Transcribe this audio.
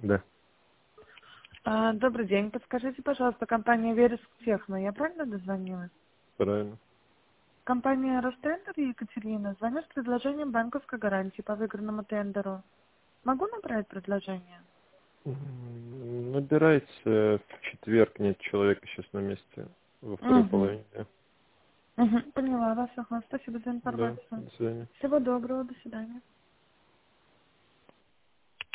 Да, Добрый день. Подскажите, пожалуйста, компания Вереск Техно. Я правильно дозвонилась? правильно. Компания Ростендер Екатерина звонит с предложением банковской гарантии по выигранному тендеру. Могу направить предложение? Набирайте в четверг, нет человека сейчас на месте, во второй Угу. половине дня. Угу. Поняла вас. Ага. Спасибо за Да, информацию. до свидания. Всего доброго. До свидания.